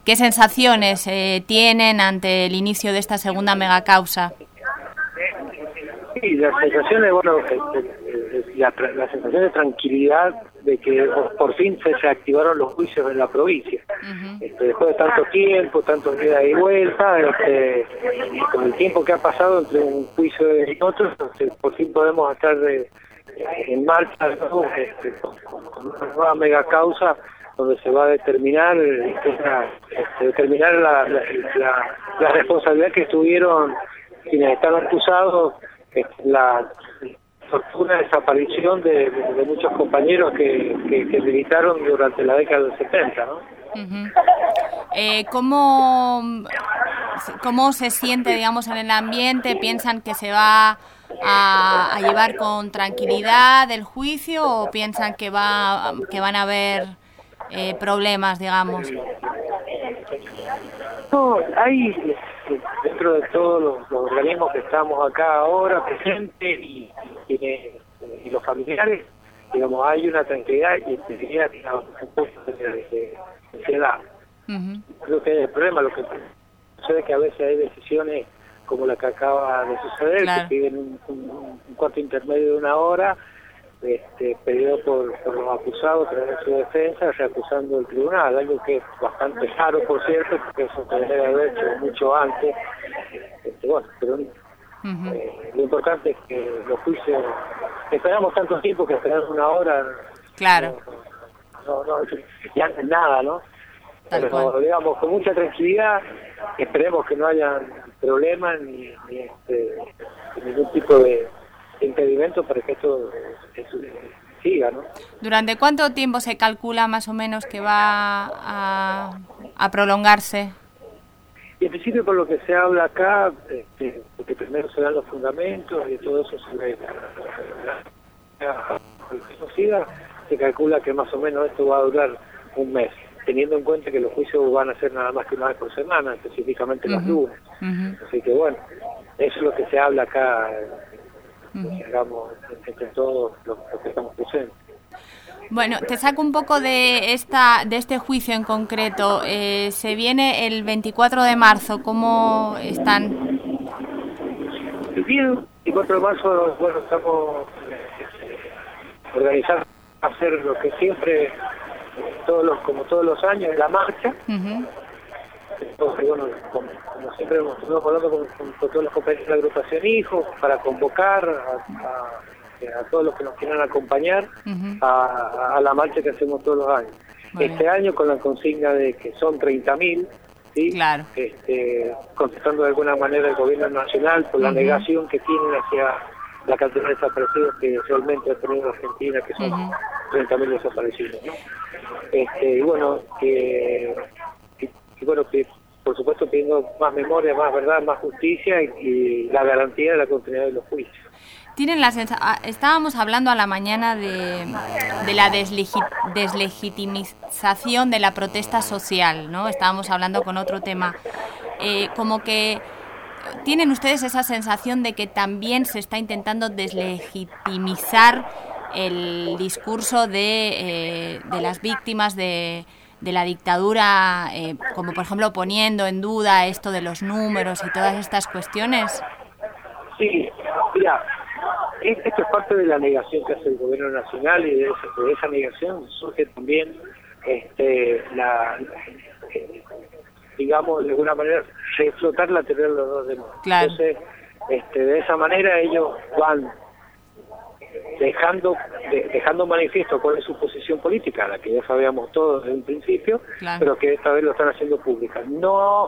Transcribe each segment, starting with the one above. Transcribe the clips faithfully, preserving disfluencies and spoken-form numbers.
¿qué sensaciones eh, tienen ante el inicio de esta segunda megacausa? Sí, las sensaciones, bueno, la, la sensación de tranquilidad de que por fin se, se activaron los juicios en la provincia. Uh-huh. Este, después de tanto tiempo, tanto ida y vuelta, este, con el tiempo que ha pasado entre un juicio y otro, este, por fin podemos estar de, en marcha, ¿no? este, con, con una nueva megacausa donde se va a determinar, este, este, determinar la, la, la, la responsabilidad que tuvieron quienes están acusados, la tortura, desaparición de, de, de muchos compañeros que, que, que militaron durante la década del setenta, ¿no? Uh-huh. Eh, ¿cómo, ¿Cómo se siente, digamos, en el ambiente? ¿Piensan que se va a, a llevar con tranquilidad el juicio o piensan que va que van a haber eh, problemas, digamos? No, hay... dentro de todos los, los organismos que estamos acá ahora presentes y, y, y los familiares, digamos, hay una tranquilidad y diría un poco de ansiedad. Uh-huh. Creo que el problema, lo que sucede es que a veces hay decisiones como la que acaba de suceder, claro, que piden un, un, un cuarto intermedio de una hora, este, pedido por, por los acusados a través de su defensa, reacusando el tribunal, algo que es bastante raro, por cierto, porque eso se debe haber hecho mucho antes. Este, bueno, pero uh-huh. eh, lo importante es que los juicios, esperamos tanto tiempo que esperamos una hora, claro, no, no, no ya no es nada, ¿no? Tal pero cual. Digamos, con mucha tranquilidad, esperemos que no haya problemas ni, ni este, ningún tipo de impedimento para que esto eh, siga, ¿no? ¿Durante cuánto tiempo se calcula más o menos que va a, a prolongarse? Y en principio, por lo que se habla acá, este, porque primero se dan los fundamentos y todo eso se ve, se siga, se calcula que más o menos esto va a durar un mes, teniendo en cuenta que los juicios van a ser nada más que una vez por semana, específicamente uh-huh. los lunes. Uh-huh. Así que bueno, eso es lo que se habla acá. Uh-huh. Digamos, entre todos los, los que estamos presentes. Bueno, te saco un poco de esta de este juicio en concreto. Eh, se viene el veinticuatro de marzo. ¿Cómo están? El día veinticuatro de marzo, bueno, estamos organizando hacer lo que siempre, todos los como todos los años, la marcha. Uh-huh. Entonces, bueno, como, como siempre hemos estado hablando con, con, con todos los compañeros de la agrupación Hijos para convocar a, a, a todos los que nos quieran acompañar uh-huh. a, a la marcha que hacemos todos los años. Muy este bien. Año con la consigna de que son treinta mil, ¿sí? Claro. Este, contestando de alguna manera el gobierno nacional por la uh-huh. negación que tienen hacia la cantidad de desaparecidos que realmente ha tenido Argentina, que son uh-huh. treinta mil desaparecidos, ¿no? Este, y bueno, que... Y bueno, que por supuesto pidiendo más memoria, más verdad, más justicia y, y la garantía de la continuidad de los juicios. Tienen la sensa- Estábamos hablando a la mañana de, de la deslegi- deslegitimización de la protesta social, ¿no? Estábamos hablando con otro tema. Eh, como que tienen ustedes esa sensación de que también se está intentando deslegitimizar el discurso de, eh, de las víctimas de... de la dictadura, eh, como por ejemplo poniendo en duda esto de los números y todas estas cuestiones? Sí, mira, esto es parte de la negación que hace el gobierno nacional y de esa, de esa negación surge también, este, la, eh, digamos, de alguna manera, reflotar la teoría de los dos demás. Claro. Entonces, este, de esa manera ellos van dejando de, dejando manifiesto cuál es su posición política, la que ya sabíamos todos desde un principio, claro, pero que esta vez lo están haciendo pública. No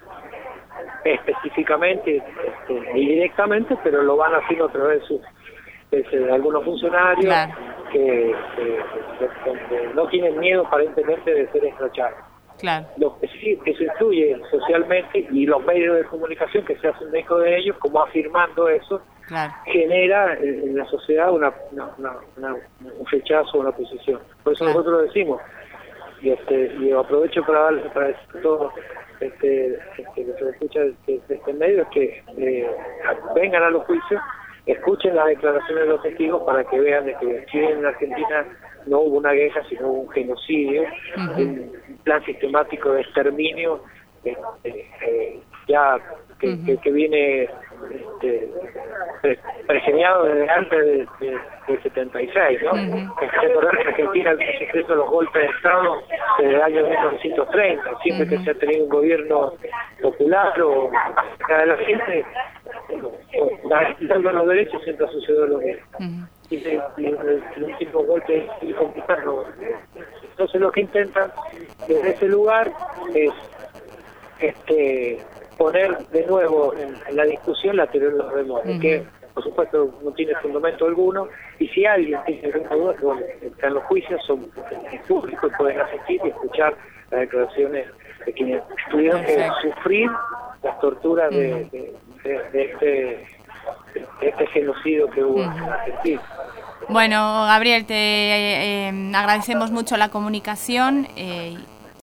específicamente este, ni directamente, pero lo van haciendo a través de, sus, de, de algunos funcionarios, claro, que, que, que, que no tienen miedo aparentemente de ser escrachados. Claro. Lo que sí, que se influye socialmente y los medios de comunicación que se hacen eco de ellos, como afirmando eso, claro, genera en la sociedad una, una, una, una un rechazo, una posición. Por eso, claro, nosotros decimos, y este y aprovecho para darles para decir a todos este, este, que se escucha de, de este medio, es que eh, vengan a los juicios, escuchen las declaraciones de los testigos para que vean de que si en Argentina no hubo una guerra, sino hubo un genocidio, uh-huh. un plan sistemático de exterminio eh, eh, ya que, uh-huh. que, que viene este, pre, preseñado desde antes de, de, del setenta y seis, ¿no? Uh-huh. Hay que recordar que Argentina había sufrido los golpes de Estado desde el año mil novecientos treinta, siempre uh-huh. que se ha tenido un gobierno popular o de la gente dando los derechos, siempre ha sucedido lo mismo. Uh-huh. Y el, el, el último golpe es complicarlo. Entonces lo que intentan desde ese lugar es este poner de nuevo en, en la discusión la teoría de los remotos, uh-huh. que por supuesto no tiene fundamento alguno, y si alguien tiene alguna duda, bueno, están los juicios, son públicos, pueden asistir y escuchar las declaraciones de quienes tuvieron que sufrir las torturas uh-huh. de, de, de, de este este genocidio que hubo uh-huh. en Argentina. Bueno, Gabriel, te eh, eh, agradecemos mucho la comunicación eh,